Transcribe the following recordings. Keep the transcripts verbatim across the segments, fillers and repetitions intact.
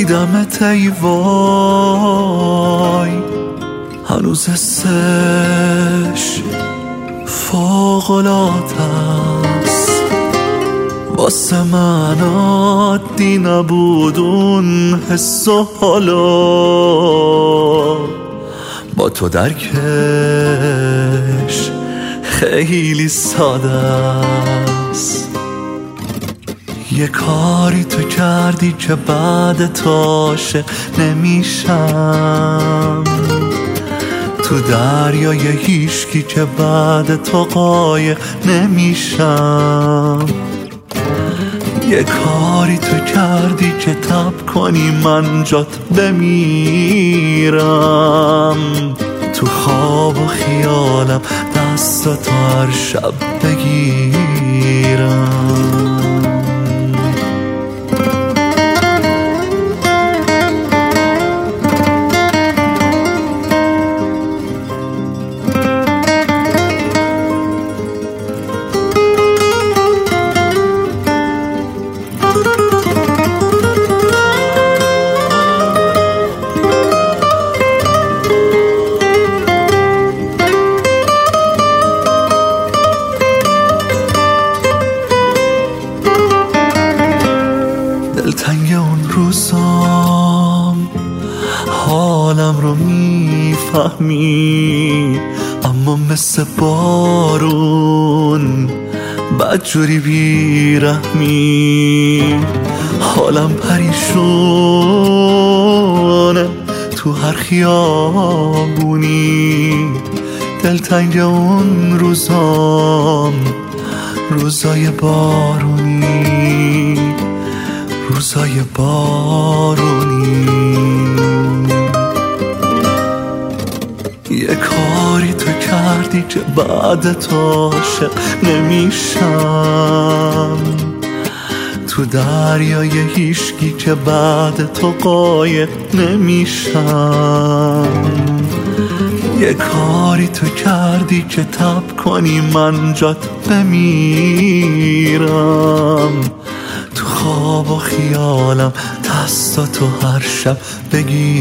دیدمت ای وای، هنوز حسش فوق‌العاده است. واسه من عادی نبود اون حس و حالا، با تو درکش خیلی ساده است. یه کاری تو کردی که بعد تو عاشق نمیشم، تو دریای هیشکی که بعد تو قایق نمیشم. یه کاری تو کردی که تب کنی من جات بمیرم، تو خواب و خیالم دستاتو هر شب بگیرم. دلتنگ اون روزام حالم رو میفهمی، اما مثل بارون بدجوری بیرحمی. حالم پریشونه تو هر خیابونی، دلتنگ اون روزام روزای بارونی، روزای بارونی. یه کاری تو کردی که بعد تو عاشق نمیشم، تو دریای هیشکی که بعد تو قایق نمیشم. یه کاری تو کردی که تب کنی من جات بمیرم، تو خواب و خیالم دستاتو هر شب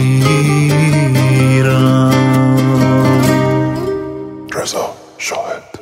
بگیرم. رضا شاهد.